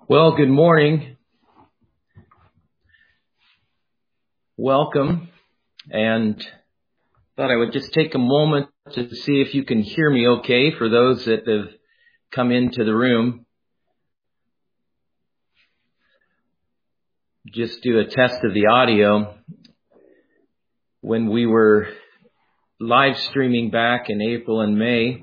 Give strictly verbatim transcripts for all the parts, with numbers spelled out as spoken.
Well, good morning. Welcome. And thought I would just take a moment to see if you can hear me okay for those that have come into the room. Just do a test of the audio. When we were live streaming back in April and May,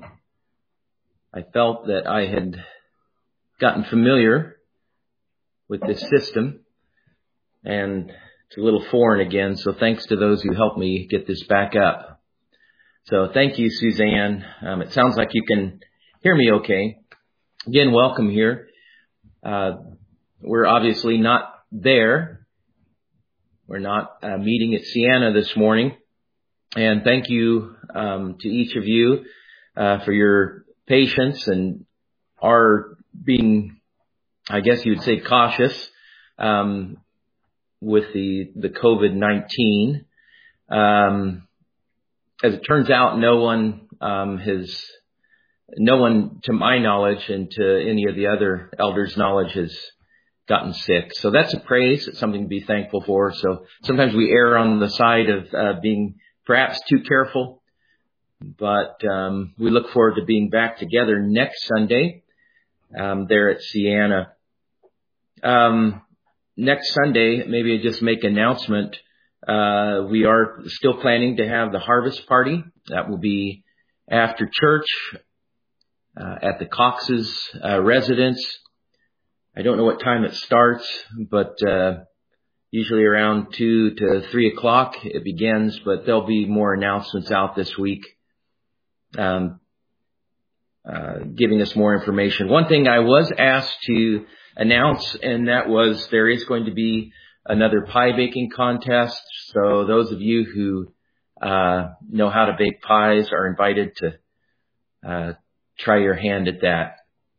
I felt that I had gotten familiar with this system, and it's a little foreign again, so thanks to those who helped me get this back up. So thank you, Suzanne. Um, it sounds like you can hear me okay. Again, welcome here. Uh, we're obviously not there. We're not uh, meeting at Sienna this morning. And thank you um, to each of you uh, for your patience and our being, I guess you would say, cautious um, with the, the COVID nineteen. Um, as it turns out, no one um, has, no one to my knowledge and to any of the other elders' knowledge has gotten sick. So that's a praise. It's something to be thankful for. So sometimes we err on the side of uh, being perhaps too careful, but um, we look forward to being back together next Sunday um, there at Sienna. Um, next Sunday, maybe I just make an announcement. Uh, we are still planning to have the harvest party. That will be after church uh, at the Cox's uh, residence. I don't know what time it starts, but uh, usually around two to three o'clock it begins. But there'll be more announcements out this week, um, uh, giving us more information. One thing I was asked to announce, and that was there is going to be another pie baking contest. So those of you who uh, know how to bake pies are invited to uh, try your hand at that.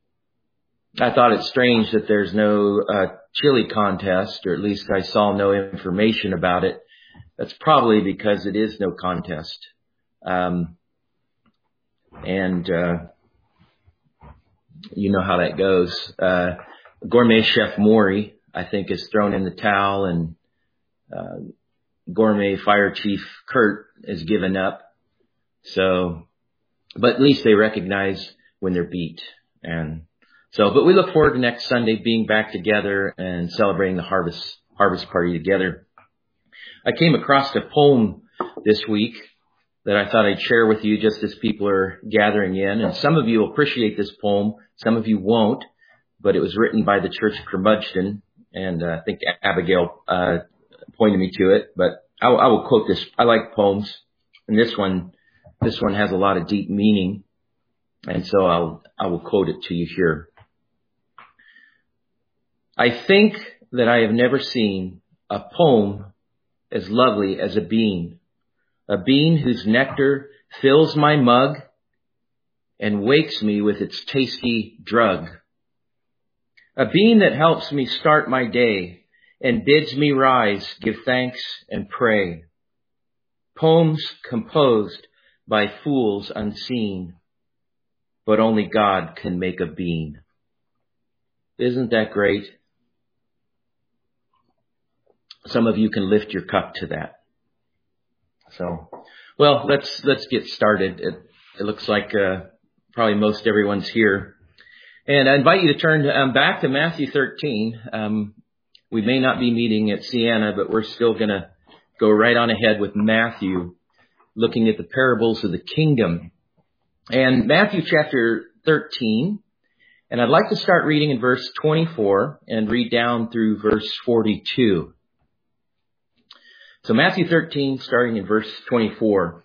I thought it strange that there's no uh, chili contest, or at least I saw no information about it. That's probably because it is no contest. Um, and uh, you know how that goes. Uh, Gourmet Chef Maury, I think, is thrown in the towel, and uh, Gourmet Fire Chief Kurt is given up. So, but at least they recognize when they're beat. And so, but we look forward to next Sunday being back together and celebrating the harvest harvest party together. I came across a poem this week that I thought I'd share with you just as people are gathering in. And some of you will appreciate this poem, some of you won't. But it was written by the Church of Curmudgeon, and uh, I think Abigail uh, pointed me to it. But I, I will quote this. I like poems, and this one, this one has a lot of deep meaning, and so I'll I will quote it to you here. I think that I have never seen a poem as lovely as a bean, a bean whose nectar fills my mug and wakes me with its tasty drug. A bean that helps me start my day and bids me rise, give thanks and pray. Poems composed by fools unseen, but only God can make a bean. Isn't that great? Some of you can lift your cup to that. So, well, let's let's get started. It, it looks like uh, probably most everyone's here. And I invite you to turn um, back to Matthew thirteen. Um, we may not be meeting at Sienna, but we're still going to go right on ahead with Matthew, looking at the parables of the kingdom. And Matthew chapter thirteen, and I'd like to start reading in verse twenty-four and read down through verse forty-two. So Matthew thirteen, starting in verse twenty-four.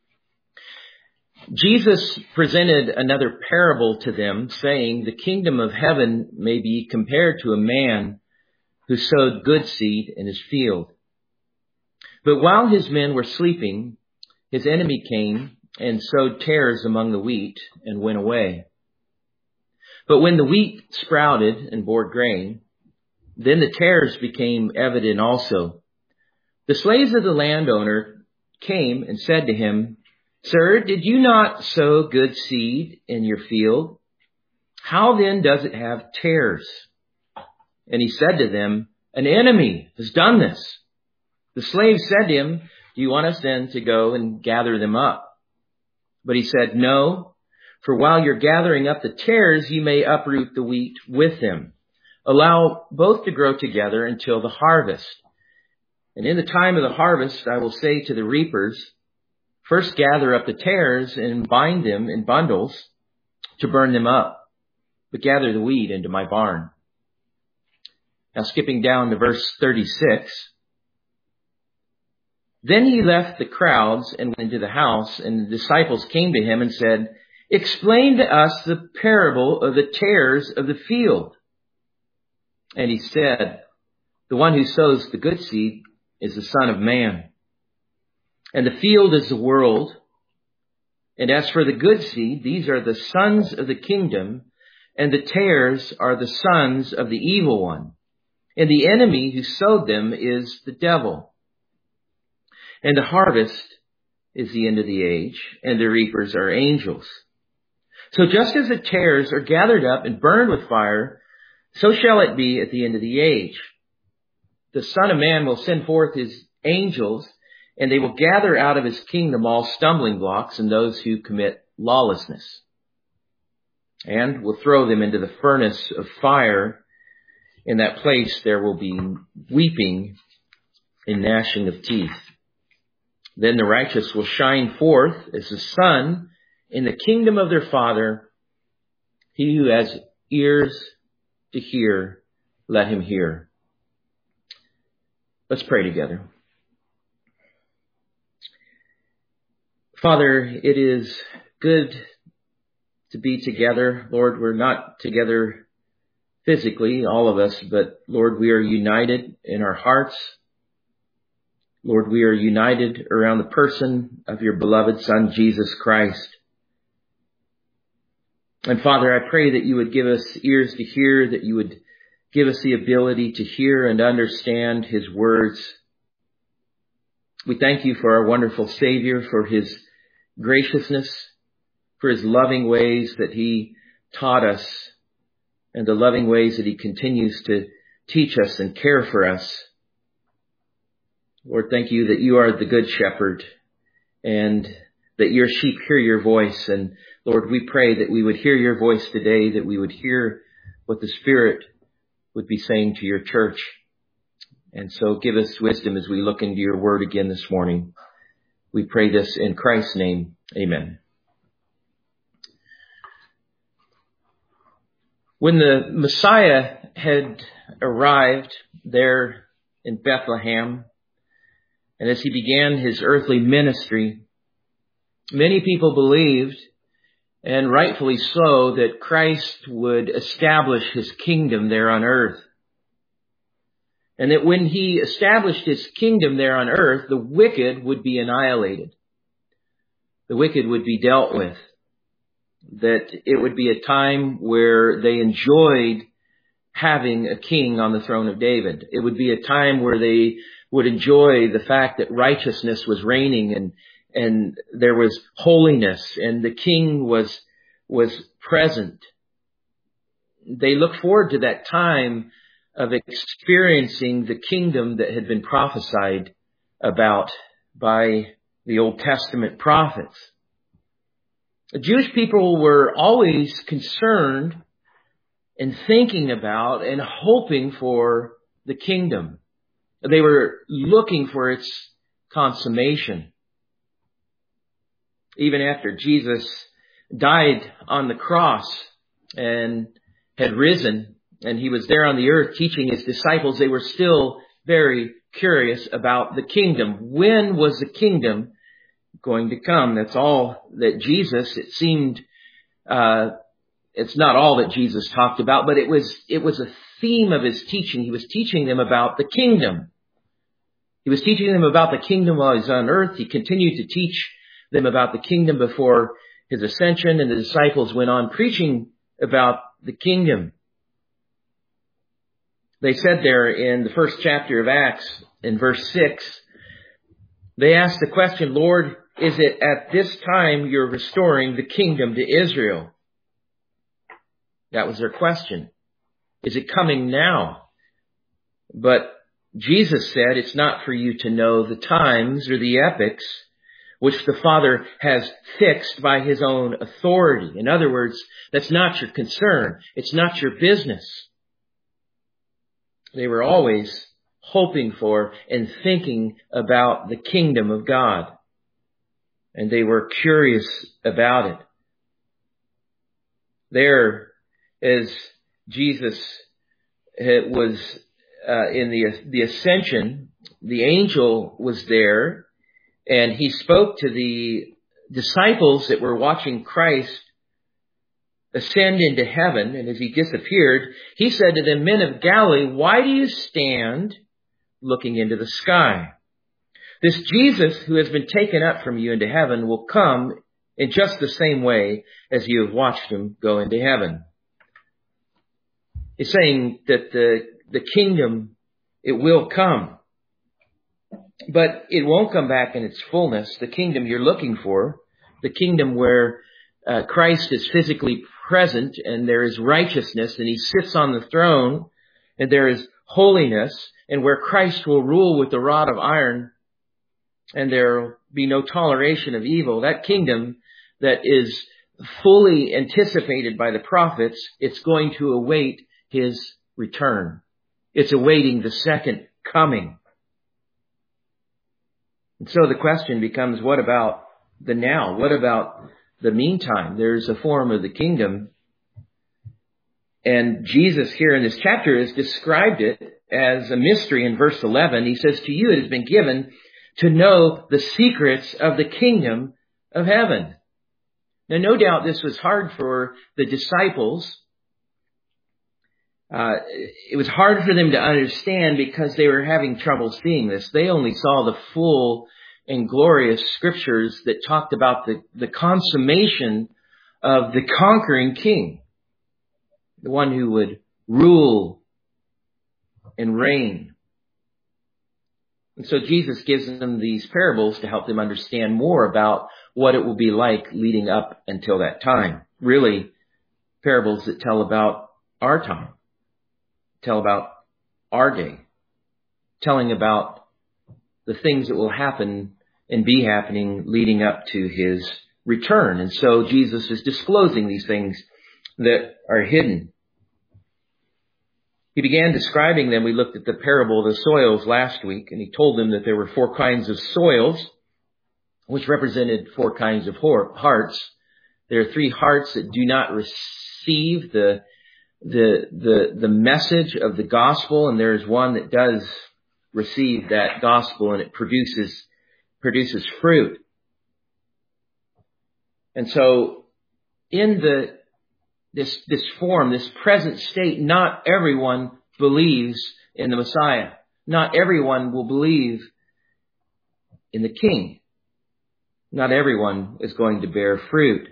Jesus presented another parable to them, saying, the kingdom of heaven may be compared to a man who sowed good seed in his field. But while his men were sleeping, his enemy came and sowed tares among the wheat and went away. But when the wheat sprouted and bore grain, then the tares became evident also. The slaves of the landowner came and said to him, Sir, did you not sow good seed in your field? How then does it have tares? And he said to them, "An enemy has done this." The slaves said to him, "Do you want us then to go and gather them up?" But he said, "No, for while you're gathering up the tares, you may uproot the wheat with them. Allow both to grow together until the harvest. And in the time of the harvest, I will say to the reapers, first gather up the tares and bind them in bundles to burn them up, but gather the wheat into my barn." Now skipping down to verse thirty-six. Then he left the crowds and went into the house, and the disciples came to him and said, "Explain to us the parable of the tares of the field." And he said, "The one who sows the good seed is the Son of Man. And the field is the world. And as for the good seed, these are the sons of the kingdom, and the tares are the sons of the evil one. And the enemy who sowed them is the devil. And the harvest is the end of the age, and the reapers are angels. So just as the tares are gathered up and burned with fire, so shall it be at the end of the age. The Son of Man will send forth his angels, and they will gather out of his kingdom all stumbling blocks and those who commit lawlessness, and will throw them into the furnace of fire. In that place there will be weeping and gnashing of teeth. Then the righteous will shine forth as the sun in the kingdom of their Father. He who has ears to hear, let him hear." Let's pray together. Father, it is good to be together. Lord, we're not together physically, all of us, but Lord, we are united in our hearts. Lord, we are united around the person of your beloved Son, Jesus Christ. And Father, I pray that you would give us ears to hear, that you would give us the ability to hear and understand his words. We thank you for our wonderful Savior, for his graciousness, for his loving ways that he taught us, and the loving ways that he continues to teach us and care for us. Lord, thank you that you are the good shepherd and that your sheep hear your voice. And Lord, we pray that we would hear your voice today, that we would hear what the Spirit would be saying to your church. And so give us wisdom as we look into your word again this morning. We pray this in Christ's name. Amen. When the Messiah had arrived there in Bethlehem, and as he began his earthly ministry, many people believed, and rightfully so, that Christ would establish his kingdom there on earth. And that when he established his kingdom there on earth, the wicked would be annihilated. The wicked would be dealt with. That it would be a time where they enjoyed having a king on the throne of David. It would be a time where they would enjoy the fact that righteousness was reigning and and there was holiness and the king was was present. They looked forward to that time of experiencing the kingdom that had been prophesied about by the Old Testament prophets. The Jewish people were always concerned and thinking about and hoping for the kingdom. They were looking for its consummation. Even after Jesus died on the cross and had risen, and he was there on the earth teaching his disciples, they were still very curious about the kingdom. When was the kingdom going to come? That's all that Jesus, it seemed, uh, it's not all that Jesus talked about, but it was, it was a theme of his teaching. He was teaching them about the kingdom. He was teaching them about the kingdom while he was on earth. He continued to teach them about the kingdom before his ascension, and the disciples went on preaching about the kingdom. They said there in the first chapter of Acts, in verse six, they asked the question, "Lord, is it at this time you're restoring the kingdom to Israel?" That was their question. Is it coming now? But Jesus said it's not for you to know the times or the epochs which the Father has fixed by his own authority. In other words, that's not your concern. It's not your business. They were always hoping for and thinking about the kingdom of God. And they were curious about it. There, as Jesus was uh, in the, the ascension, the angel was there, and he spoke to the disciples that were watching Christ ascend into heaven. And as he disappeared, he said to them, "Men of Galilee, why do you stand looking into the sky? This Jesus who has been taken up from you into heaven will come in just the same way as you have watched him go into heaven." He's saying that the, the kingdom, it will come. But it won't come back in its fullness. The kingdom you're looking for, the kingdom where uh, Christ is physically present and there is righteousness and he sits on the throne and there is holiness, and where Christ will rule with the rod of iron and there will be no toleration of evil. That kingdom that is fully anticipated by the prophets, it's going to await his return. It's awaiting the second coming. And so the question becomes, what about the now? What about the meantime? There's a form of the kingdom. And Jesus here in this chapter has described it as a mystery in verse eleven. He says, "To you it has been given to know the secrets of the kingdom of heaven." Now, no doubt this was hard for the disciples. Uh, it was hard for them to understand because they were having trouble seeing this. They only saw the full and glorious scriptures that talked about the, the consummation of the conquering king, the one who would rule and reign. And so Jesus gives them these parables to help them understand more about what it will be like leading up until that time. Really, parables that tell about our time, tell about our day, telling about the things that will happen and be happening leading up to his return. And so Jesus is disclosing these things that are hidden. He began describing them. We looked at the parable of the soils last week, and he told them that there were four kinds of soils, which represented four kinds of hearts. There are three hearts that do not receive the, the, the, the message of the gospel, and there is one that does receive that gospel, and it produces, produces fruit. And so in the This, this form, this present state, not everyone believes in the Messiah. Not everyone will believe in the King. Not everyone is going to bear fruit.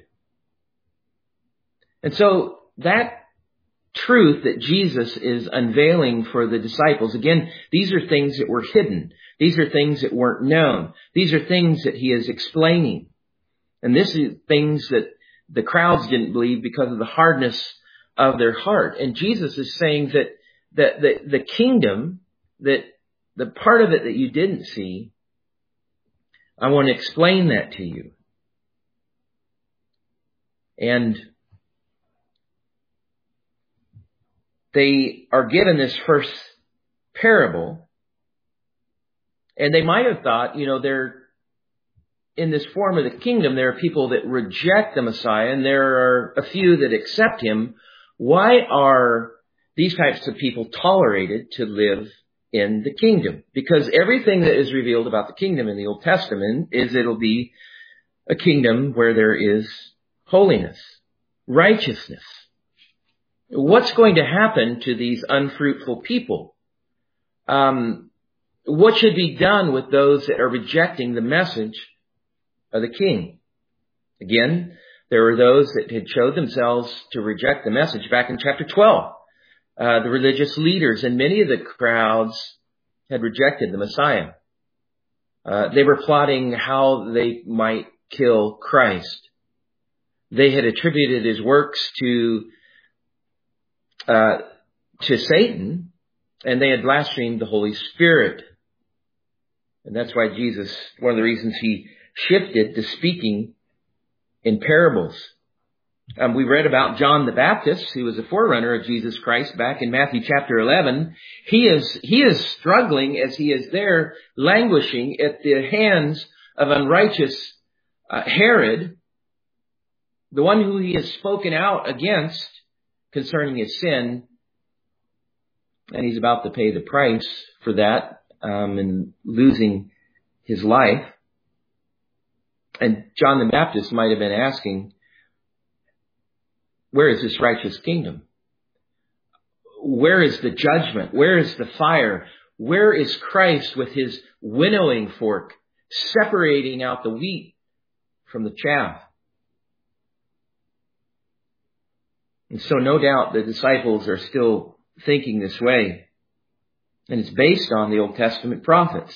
And so that truth that Jesus is unveiling for the disciples, again, these are things that were hidden. These are things that weren't known. These are things that he is explaining. And this is things that the crowds didn't believe because of the hardness of their heart. And Jesus is saying that, that the, the kingdom, that the part of it that you didn't see, I want to explain that to you. And they are given this first parable, and they might have thought, you know, they're in this form of the kingdom, there are people that reject the Messiah, and there are a few that accept him. Why are these types of people tolerated to live in the kingdom? Because everything that is revealed about the kingdom in the Old Testament is it'll be a kingdom where there is holiness, righteousness. What's going to happen to these unfruitful people? Um, what should be done with those that are rejecting the message of the king? Again, there were those that had showed themselves to reject the message back in chapter twelve. Uh, the religious leaders and many of the crowds had rejected the Messiah. Uh, they were plotting how they might kill Christ. They had attributed his works to uh, to Satan, And they had blasphemed the Holy Spirit. And that's why Jesus, one of the reasons he shifted to speaking in parables. Um, we read about John the Baptist, who was a forerunner of Jesus Christ back in Matthew chapter eleven. He is, he is struggling as he is there languishing at the hands of unrighteous uh, Herod, the one who he has spoken out against concerning his sin. And he's about to pay the price for that, um, and losing his life. And John the Baptist might have been asking, where is this righteous kingdom? Where is the judgment? Where is the fire? Where is Christ with his winnowing fork, separating out the wheat from the chaff? And so no doubt the disciples are still thinking this way. And it's based on the Old Testament prophets.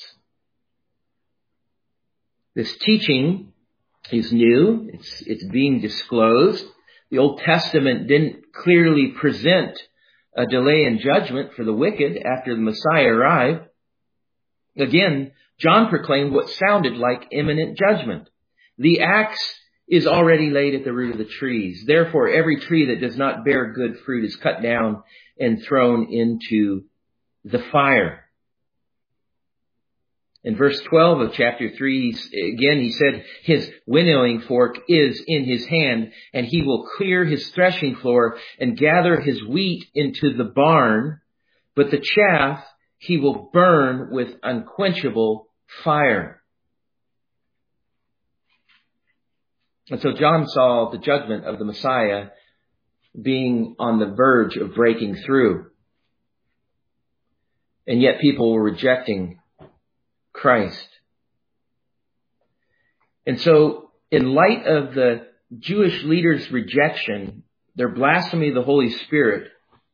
This teaching is new. It's, it's being disclosed. The Old Testament didn't clearly present a delay in judgment for the wicked after the Messiah arrived. Again, John proclaimed what sounded like imminent judgment. The axe is already laid at the root of the trees. Therefore, every tree that does not bear good fruit is cut down and thrown into the fire. In verse twelve of chapter three, again, he said, his winnowing fork is in his hand, and he will clear his threshing floor and gather his wheat into the barn, but the chaff he will burn with unquenchable fire. And so John saw the judgment of the Messiah being on the verge of breaking through. And yet people were rejecting Christ. And so in light of the Jewish leaders' rejection, their blasphemy of the Holy Spirit,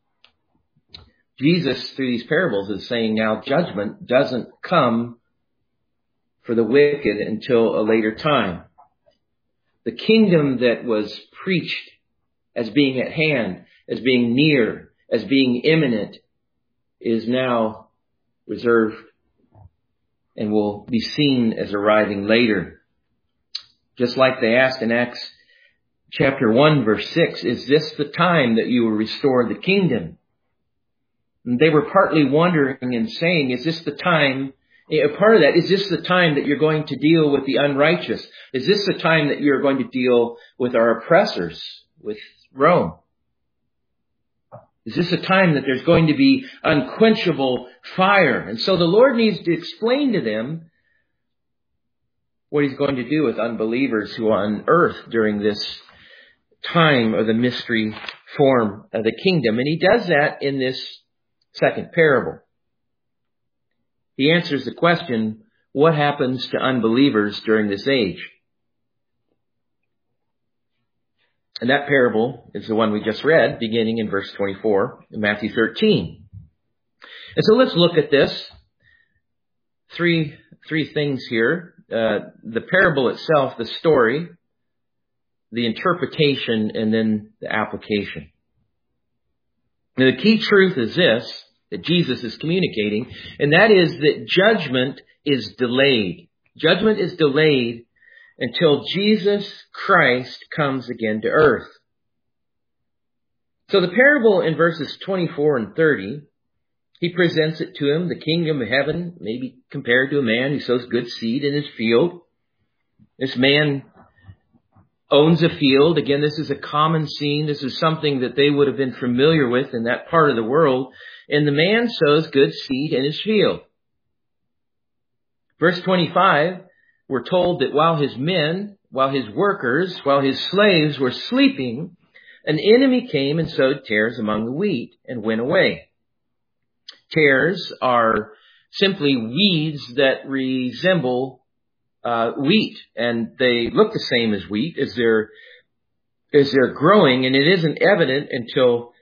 Jesus, through these parables, is saying now judgment doesn't come for the wicked until a later time. The kingdom that was preached as being at hand, as being near, as being imminent, is now reserved and will be seen as arriving later. Just like they asked in Acts chapter one, verse six, is this the time that you will restore the kingdom? And they were partly wondering and saying, is this the time, a part of that, is this the time that you're going to deal with the unrighteous? Is this the time that you're going to deal with our oppressors, with Rome? Is this a time that there's going to be unquenchable fire? And so the Lord needs to explain to them what he's going to do with unbelievers who are on earth during this time of the mystery form of the kingdom. And he does that in this second parable. He answers the question, what happens to unbelievers during this age? And that parable is the one we just read, beginning in verse twenty-four in Matthew thirteen. And so let's look at this. Three, three things here. Uh, the parable itself, the story, the interpretation, and then the application. Now, the key truth is this, that Jesus is communicating, and that is that judgment is delayed. Judgment is delayed until Jesus Christ comes again to earth. So the parable in verses twenty-four and thirty, he presents it to him, the kingdom of heaven, maybe compared to a man who sows good seed in his field. This man owns a field. Again, this is a common scene. This is something that they would have been familiar with in that part of the world. And the man sows good seed in his field. Verse twenty-five, we're told that while his men, while his workers, while his slaves were sleeping, an enemy came and sowed tares among the wheat and went away. Tares are simply weeds that resemble uh, wheat, and they look the same as wheat as they're as they're growing, and it isn't evident until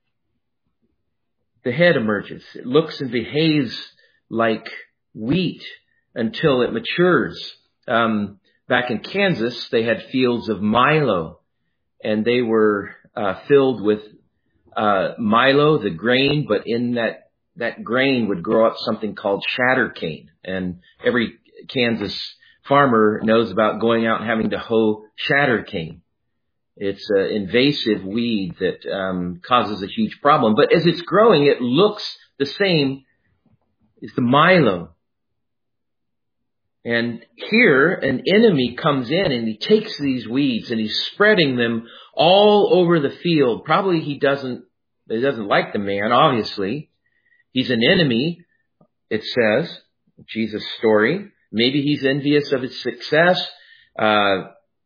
the head emerges. It looks and behaves like wheat until it matures. Um, back in Kansas, they had fields of milo, and they were uh, filled with uh, milo, the grain, but in that that grain would grow up something called shatter cane. And every Kansas farmer knows about going out and having to hoe shatter cane. It's an invasive weed that um, causes a huge problem. But as it's growing, it looks the same as the milo. And here, an enemy comes in and he takes these weeds and he's spreading them all over the field. Probably he doesn't, he doesn't like the man, obviously. He's an enemy, it says, Jesus' story. Maybe he's envious of his success. Uh,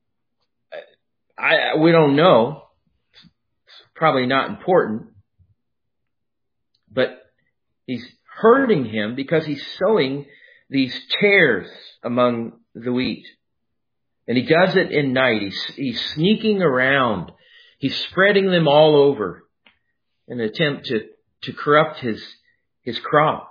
I, we don't know. It's probably not important. But he's hurting him because he's sowing these tares among the wheat. And he does it in night. He's, he's sneaking around. He's spreading them all over in an attempt to, to corrupt his, his crop.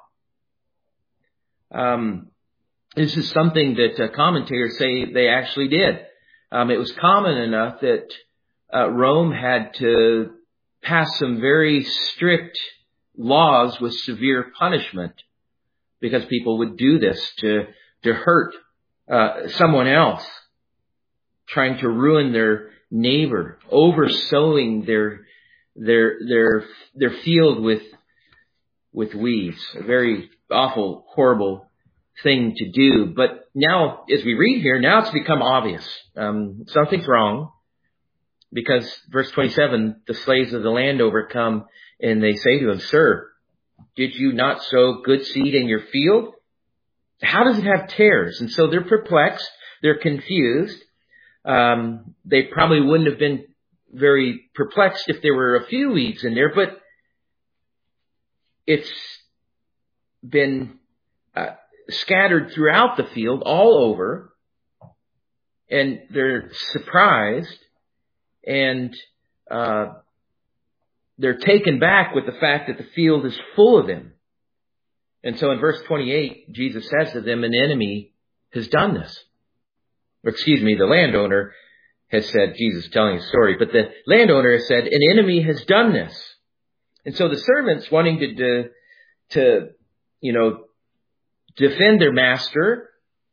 Um, this is something that uh, commentators say they actually did. Um, it was common enough that uh, Rome had to pass some very strict laws with severe punishment because people would do this to, to hurt uh, someone else, trying to ruin their neighbor, oversowing their their their their field with with weeds. A very awful, horrible thing to do. But now, as we read here, now it's become obvious. Um, something's wrong, because verse twenty-seven, the slaves of the landowner come and they say to him, "Sir, did you not sow good seed in your field? How does it have tares?" And so they're perplexed. They're confused. Um, they probably wouldn't have been very perplexed if there were a few weeds in there, but it's been uh, scattered throughout the field all over, and they're surprised, and uh, they're taken back with the fact that the field is full of them. And so in verse twenty-eight, Jesus says to them, an enemy has done this. Or excuse me, the landowner has said, Jesus is telling a story, but the landowner has said, an enemy has done this. And so the servants, wanting to, to, to you know, defend their master,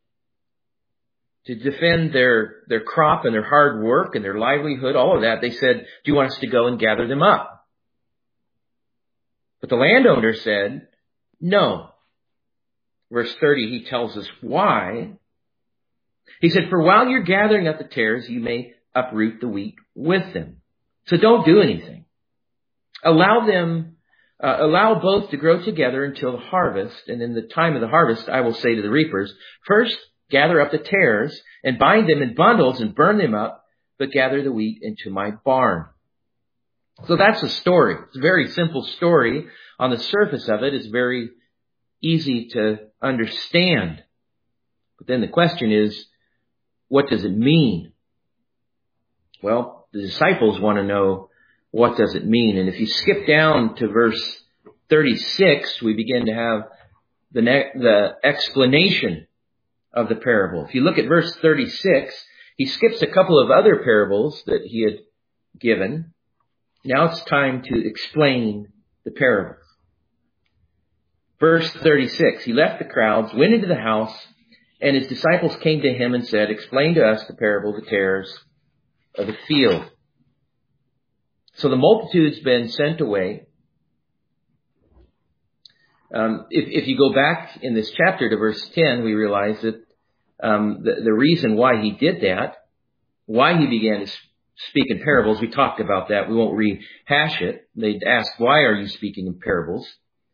to defend their, their crop and their hard work and their livelihood, all of that, they said, do you want us to go and gather them up? But the landowner said, no. Verse thirty, he tells us why. He said, for while you're gathering up the tares, you may uproot the wheat with them. So don't do anything. Allow them, uh, allow both to grow together until the harvest. And in the time of the harvest, I will say to the reapers, first gather up the tares and bind them in bundles and burn them up, but gather the wheat into my barn. So that's the story. It's a very simple story. On the surface of it, it's very easy to understand. But then the question is, what does it mean? Well, the disciples want to know, what does it mean? And if you skip down to verse thirty-six, we begin to have the, ne- the explanation of the parable. If you look at verse thirty-six, he skips a couple of other parables that he had given. Now it's time to explain the parables. Verse thirty-six, he left the crowds, went into the house, and his disciples came to him and said, explain to us the parable of the tares of the field. So the multitude's been sent away. Um, if, if you go back in this chapter to verse ten, we realize that um, the, the reason why he did that, why he began to speak in parables, we talked about that. We won't rehash it. They'd ask, why are you speaking in parables?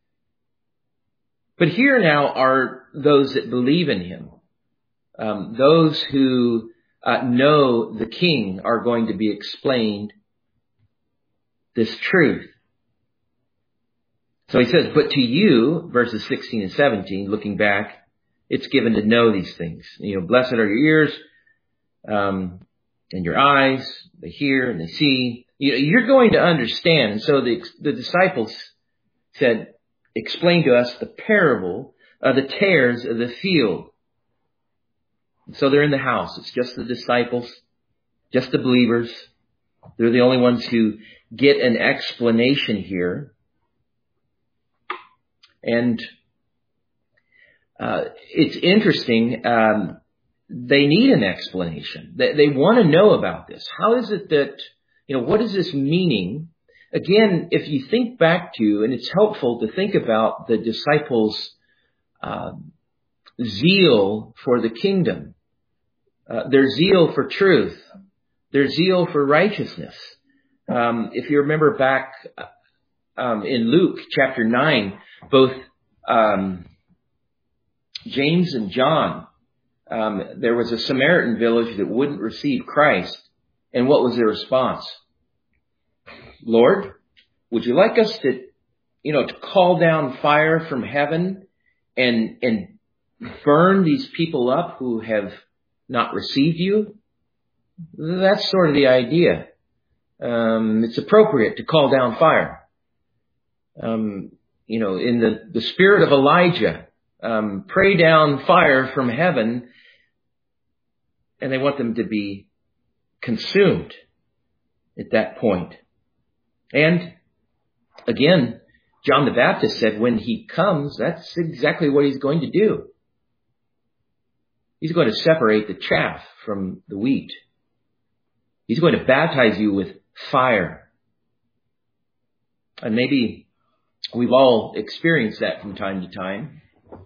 But here now are those that believe in him. Um, those who uh, know the king are going to be explained this truth. So he says, but to you, verses sixteen and seventeen, looking back, it's given to know these things. You know, blessed are your ears um, and your eyes. They hear and they see. You know, you're going to understand. And so the, the disciples said, explain to us the parable of the tares of the field. So they're in the house. It's just the disciples, just the believers. They're the only ones who get an explanation here. And uh, it's interesting. Um, they need an explanation. They, they want to know about this. How is it that, you know, what is this meaning? Again, if you think back to, and it's helpful to think about the disciples' uh, zeal for the kingdom, uh, their zeal for truth, their zeal for righteousness. Um, if you remember back um, in Luke chapter nine, both um, James and John, um, there was a Samaritan village that wouldn't receive Christ. And what was their response? Lord, would you like us to, you know, to call down fire from heaven and, and burn these people up who have not received you? That's sort of the idea. Um, it's appropriate to call down fire. Um, you know, in the, the spirit of Elijah, um, pray down fire from heaven, and they want them to be consumed at that point. And again, John the Baptist said when he comes, that's exactly what he's going to do. He's going to separate the chaff from the wheat. He's going to baptize you with fire. And maybe we've all experienced that from time to time.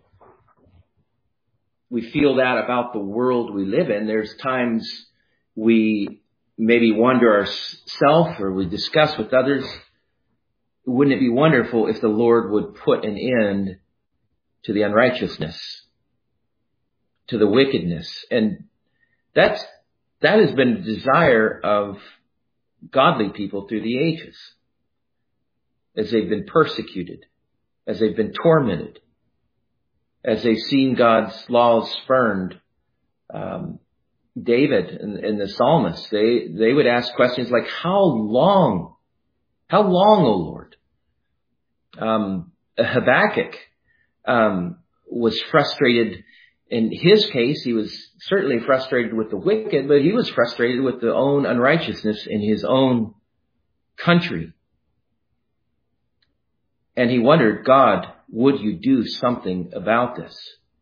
We feel that about the world we live in. There's times we maybe wonder ourselves, or we discuss with others, wouldn't it be wonderful if the Lord would put an end to the unrighteousness, to the wickedness? And that's, that has been the desire of godly people through the ages, as they've been persecuted, as they've been tormented, as they've seen God's laws spurned. Um, David and, and the psalmist, they, they would ask questions like, how long? How long, O Lord? Um, Habakkuk, um, was frustrated. In his case, he was certainly frustrated with the wicked, but he was frustrated with the own unrighteousness in his own country. And he wondered, God, would you do something about this?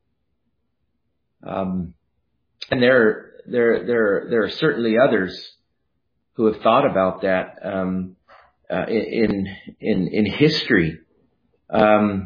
Um, and there, there, there, there are certainly others who have thought about that, um, uh, in, in, in history. Um,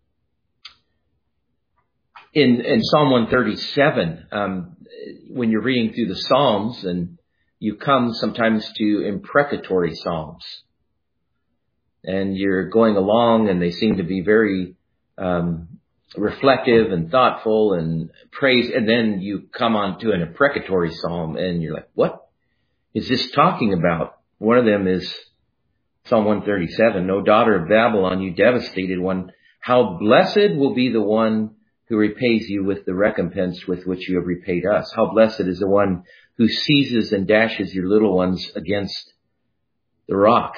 in, in Psalm one thirty-seven, um, when you're reading through the Psalms, and you come sometimes to imprecatory Psalms, and you're going along and they seem to be very, um, reflective and thoughtful and praise. And then you come on to an imprecatory Psalm and you're like, what is this talking about? One of them is Psalm one thirty-seven. O daughter of Babylon, you devastated one, how blessed will be the one who repays you with the recompense with which you have repaid us. How blessed is the one who seizes and dashes your little ones against the rock.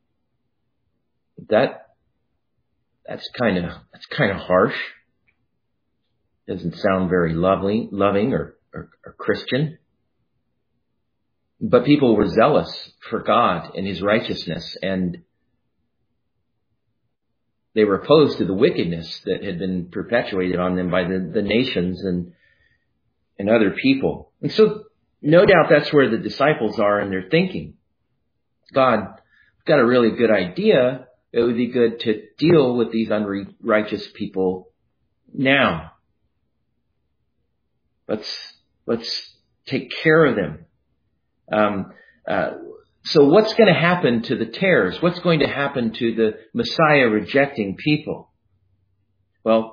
That, that's kind of, that's kind of harsh. Doesn't sound very lovely, loving or, or, or Christian. But people were zealous for God and his righteousness, and they were opposed to the wickedness that had been perpetuated on them by the, the nations and, and other people. And so no doubt that's where the disciples are in their thinking. God, we've got a really good idea. It would be good to deal with these unrighteous people now. Let's, let's take care of them. Um, uh, so what's going to happen to the tares? What's going to happen to the Messiah rejecting people? Well,